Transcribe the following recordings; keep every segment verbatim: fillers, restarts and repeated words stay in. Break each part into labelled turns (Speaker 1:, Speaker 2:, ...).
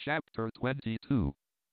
Speaker 1: Chapter twenty-two.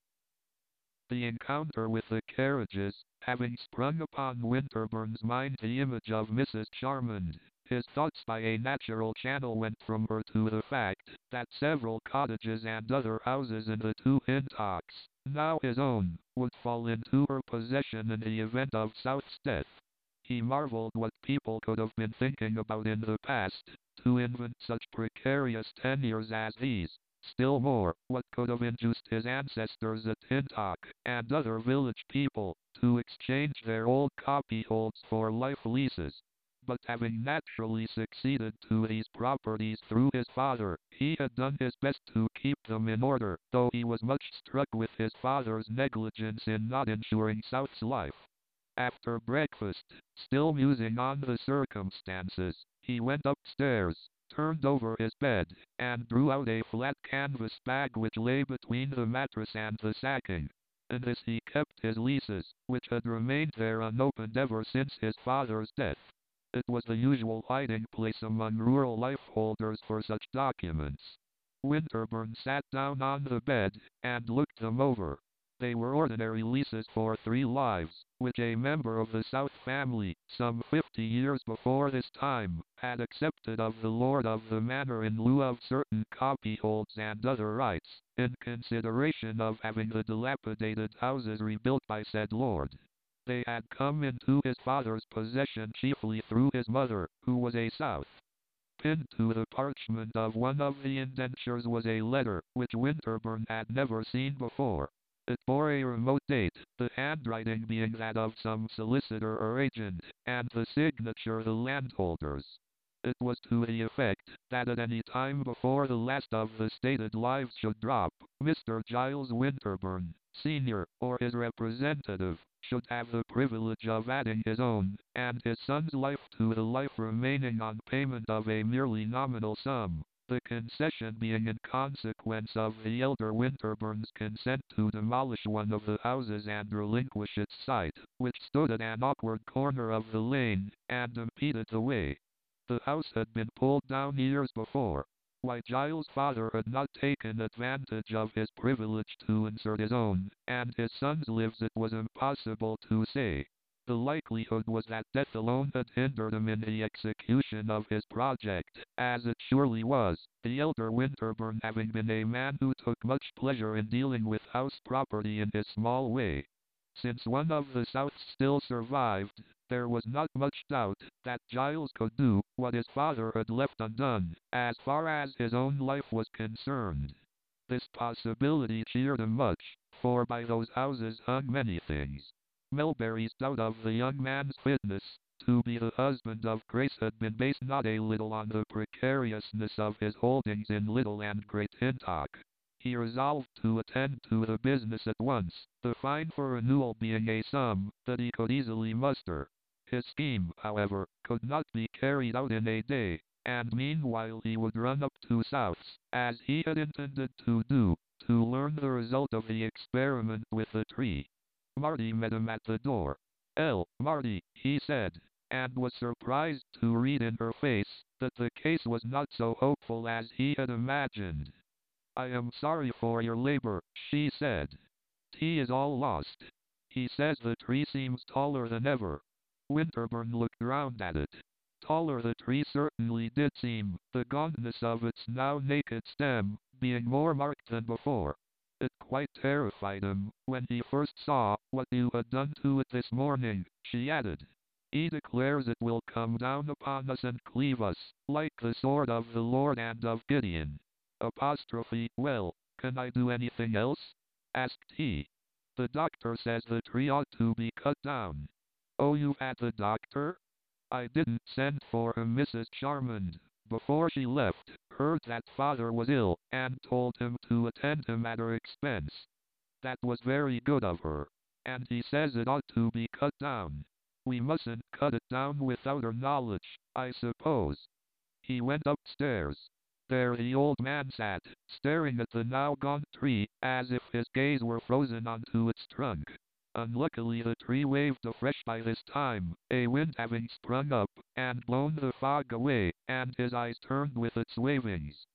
Speaker 1: The encounter with the carriages, having sprung upon Winterburn's mind the image of Missus Charmond, his thoughts by a natural channel went from her to the fact that several cottages and other houses in the two Hintocks, now his own, would fall into her possession in the event of South's death. He marveled what people could have been thinking about in the past, to invent such precarious tenures as these. Still more, what could have induced his ancestors at Hintock, and other village people, to exchange their old copyholds for life leases. But having naturally succeeded to these properties through his father, he had done his best to keep them in order, though he was much struck with his father's negligence in not ensuring South's life. After breakfast, still musing on the circumstances, he went upstairs, turned over his bed, and drew out a flat canvas bag which lay between the mattress and the sacking. In this he kept his leases, which had remained there unopened ever since his father's death. It was the usual hiding place among rural lifeholders for such documents. Winterburn sat down on the bed, and looked them over. They were ordinary leases for three lives, which a member of the South family, some fifty years before this time, had accepted of the lord of the manor in lieu of certain copyholds and other rights, in consideration of having the dilapidated houses rebuilt by said lord. They had come into his father's possession chiefly through his mother, who was a South. Pinned to the parchment of one of the indentures was a letter, which Winterburn had never seen before. It bore a remote date, the handwriting being that of some solicitor or agent, and the signature the landholder's. It was to the effect that at any time before the last of the stated lives should drop, Mister Giles Winterburn, Senior, or his representative, should have the privilege of adding his own, and his son's life to the life remaining on payment of a merely nominal sum. The concession being in consequence of the elder Winterburn's consent to demolish one of the houses and relinquish its site, which stood at an awkward corner of the lane, and impeded the way. The house had been pulled down years before. Why Giles' father had not taken advantage of his privilege to insert his own, and his son's lives it was impossible to say. The likelihood was that death alone had hindered him in the execution of his project, as it surely was, the elder Winterburn having been a man who took much pleasure in dealing with house property in his small way. Since one of the Souths still survived, there was not much doubt that Giles could do what his father had left undone, as far as his own life was concerned. This possibility cheered him much, for by those houses hung many things. Melbury's doubt of the young man's fitness to be the husband of Grace had been based not a little on the precariousness of his holdings in Little and Great Hintock. He resolved to attend to the business at once, the fine for renewal being a sum that he could easily muster. His scheme, however, could not be carried out in a day, and meanwhile he would run up to South's, as he had intended to do, to learn the result of the experiment with the tree. Marty met him at the door. "L. Marty," he said, and was surprised to read in her face that the case was not so hopeful as he had imagined. "I am sorry for your labor," she said. "Tea is all lost. He says the tree seems taller than ever." Winterburn looked round at it. Taller the tree certainly did seem, the gauntness of its now naked stem being more marked than before. It quite terrified him when he first saw what you had done to it this morning, she added. "He declares it will come down upon us and cleave us, like the sword of the Lord and of Gideon." Apostrophe, "Well, can I do anything else?" asked he. "The doctor says the tree ought to be cut down." "Oh, you've had the doctor?" "I didn't send for him. Missus Charmond, before she left, heard that father was ill, and told him to attend him at her expense. That was very good of her. And he says it ought to be cut down. We mustn't cut it down without her knowledge, I suppose." He went upstairs. There the old man sat, staring at the now gone tree, as if his gaze were frozen onto its trunk. Unluckily the tree waved afresh by this time, a wind having sprung up, and blown the fog away, and his eyes turned with its wavings.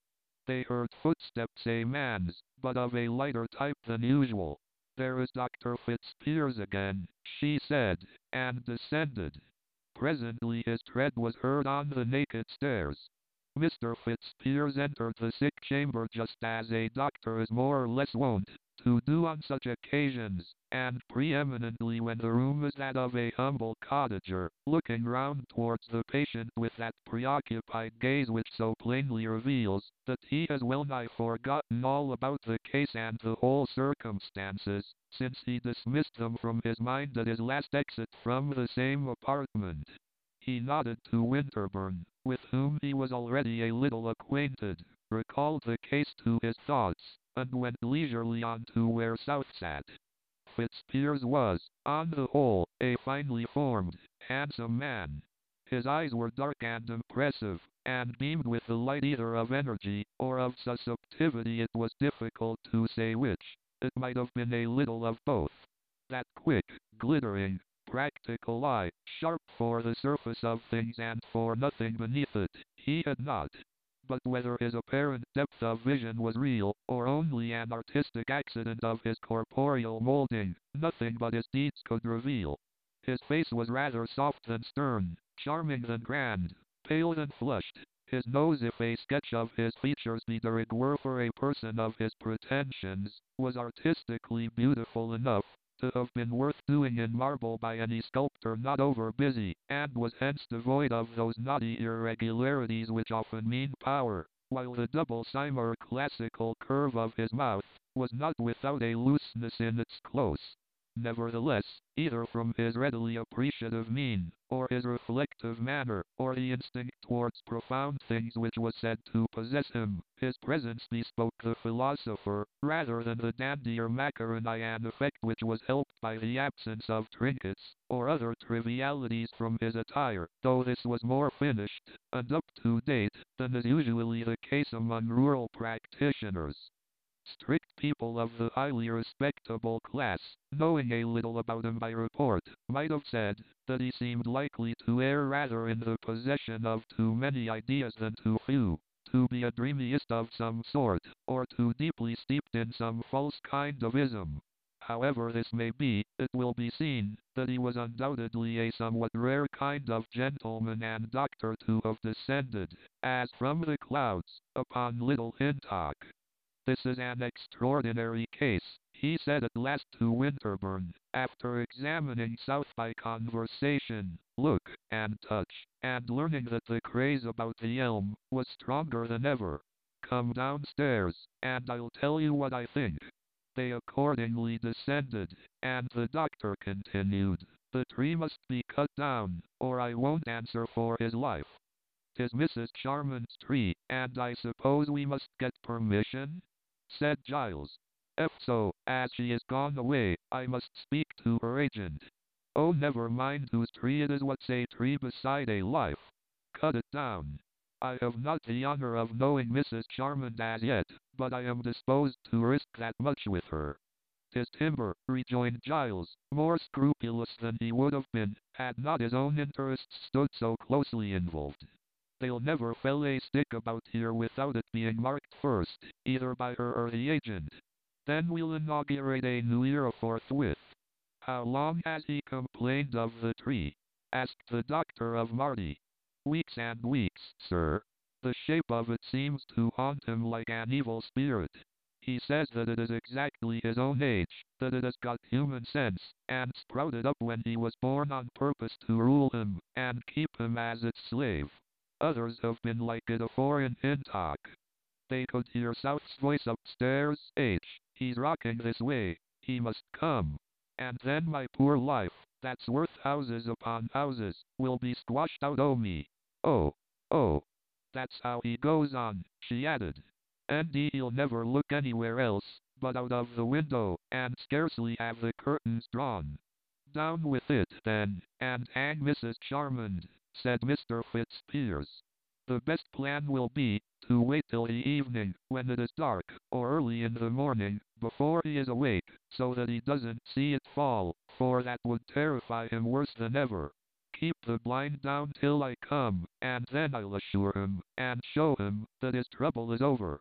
Speaker 1: They heard footsteps, a man's, but of a lighter type than usual. "There is Doctor Fitzpiers again," she said, and descended. Presently his tread was heard on the naked stairs. Mister Fitzpiers entered the sick chamber just as a doctor is more or less wont to do on such occasions, and preeminently when the room is that of a humble cottager, looking round towards the patient with that preoccupied gaze which so plainly reveals that he has well nigh forgotten all about the case and the whole circumstances, since he dismissed them from his mind at his last exit from the same apartment. He nodded to Winterbourne, with whom he was already a little acquainted, recalled the case to his thoughts, and went leisurely on to where South sat. Fitzpiers was, on the whole, a finely formed, handsome man. His eyes were dark and impressive, and beamed with the light either of energy, or of susceptivity. It was difficult to say which. It might have been a little of both. That quick, glittering, practical eye, sharp for the surface of things and for nothing beneath it, he had not. But whether his apparent depth of vision was real, or only an artistic accident of his corporeal molding, nothing but his deeds could reveal. His face was rather soft than stern, charming than grand, pale than flushed. His nose, if a sketch of his features be de rigueur for a person of his pretensions, was artistically beautiful enough to have been worth doing in marble by any sculptor not over busy, and was hence devoid of those naughty irregularities which often mean power, while the double cymer classical curve of his mouth was not without a looseness in its close. Nevertheless, either from his readily appreciative mien, or his reflective manner, or the instinct towards profound things which was said to possess him, his presence bespoke the philosopher, rather than the dandy or macaronian effect which was helped by the absence of trinkets, or other trivialities from his attire, though this was more finished, and up to date, than is usually the case among rural practitioners. Strict people of the highly respectable class, knowing a little about him by report, might have said that he seemed likely to err rather in the possession of too many ideas than too few, to be a dreamyist of some sort, or too deeply steeped in some false kind of ism. However this may be, it will be seen that he was undoubtedly a somewhat rare kind of gentleman and doctor to have descended, as from the clouds, upon Little Hintock. "This is an extraordinary case," he said at last to Winterbourne, after examining South by conversation, look, and touch, and learning that the craze about the elm was stronger than ever. "Come downstairs, and I'll tell you what I think." They accordingly descended, and the doctor continued, "The tree must be cut down, or I won't answer for his life. 'Tis Missus Charman's tree, and I suppose we must get permission?" said Giles. "If so, as she is gone away, I must speak to her agent." "Oh, never mind whose tree it is. What's a tree beside a life? Cut it down. I have not the honor of knowing Missus Charmand as yet, but I am disposed to risk that much with her." "'Tis timber," rejoined Giles, more scrupulous than he would have been, had not his own interests stood so closely involved. "They'll never fell a stick about here without it being marked first, either by her or the agent. Then we'll inaugurate a new era forthwith." "How long has he complained of the tree?" asked the doctor of Marty. "Weeks and weeks, sir. The shape of it seems to haunt him like an evil spirit. He says that it is exactly his own age, that it has got human sense, and sprouted up when he was born on purpose to rule him, and keep him as its slave. Others have been like it afore in Hintock." They could hear South's voice upstairs. "H, he's rocking this way. He must come. And then my poor life, that's worth houses upon houses, will be squashed out o' me. Oh, oh, that's how he goes on," she added. "And he'll never look anywhere else but out of the window, and scarcely have the curtains drawn." "Down with it, then, and hang Missus Charmand," said Mister Fitzpiers. "The best plan will be to wait till the evening, when it is dark, or early in the morning, before he is awake, so that he doesn't see it fall, for that would terrify him worse than ever. Keep the blind down till I come, and then I'll assure him, and show him, that his trouble is over."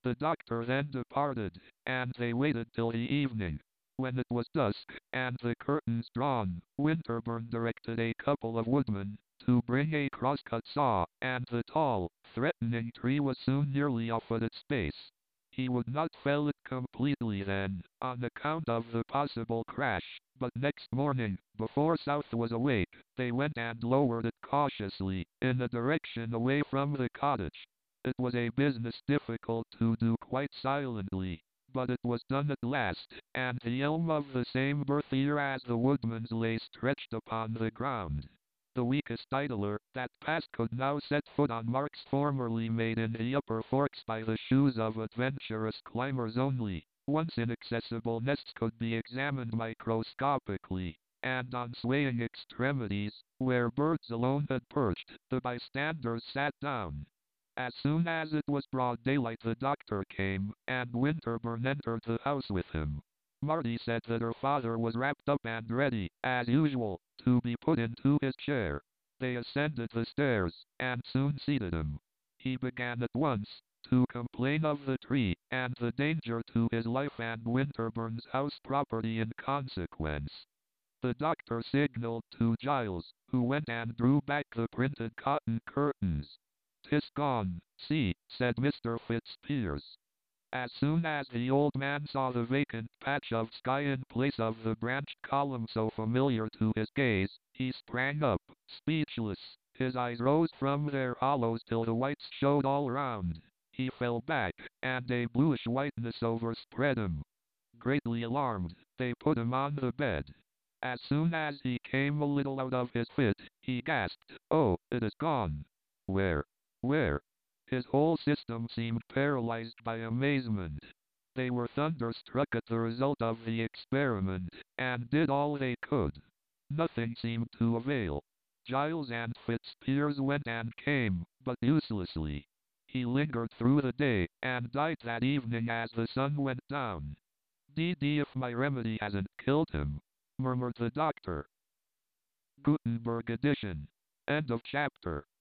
Speaker 1: The doctor then departed, and they waited till the evening. When it was dusk, and the curtains drawn, Winterbourne directed a couple of woodmen to bring a crosscut saw, and the tall, threatening tree was soon nearly off at its base. He would not fell it completely then, on account of the possible crash, but next morning, before South was awake, they went and lowered it cautiously, in a direction away from the cottage. It was a business difficult to do quite silently, but it was done at last, and the elm of the same Berthier as the woodman's lay stretched upon the ground. The weakest idler that passed could now set foot on marks formerly made in the upper forks by the shoes of adventurous climbers only. Once inaccessible nests could be examined microscopically, and on swaying extremities, where birds alone had perched, the bystanders sat down. As soon as it was broad daylight the doctor came, and Winterbourne entered the house with him. Marty said that her father was wrapped up and ready, as usual, to be put into his chair. They ascended the stairs, and soon seated him. He began at once to complain of the tree, and the danger to his life and Winterbourne's house property in consequence. The doctor signaled to Giles, who went and drew back the printed cotton curtains. "'Tis gone, see," said Mister Fitzpiers. As soon as the old man saw the vacant patch of sky in place of the branched column so familiar to his gaze, he sprang up, speechless. His eyes rose from their hollows till the whites showed all round. He fell back, and a bluish whiteness overspread him. Greatly alarmed, they put him on the bed. As soon as he came a little out of his fit, he gasped, "Oh, it is gone!" "Where? Where?" His whole system seemed paralyzed by amazement. They were thunderstruck at the result of the experiment, and did all they could. Nothing seemed to avail. Giles and Fitzpiers went and came, but uselessly. He lingered through the day, and died that evening as the sun went down. "D D if my remedy hasn't killed him," murmured the doctor. Gutenberg edition. End of chapter.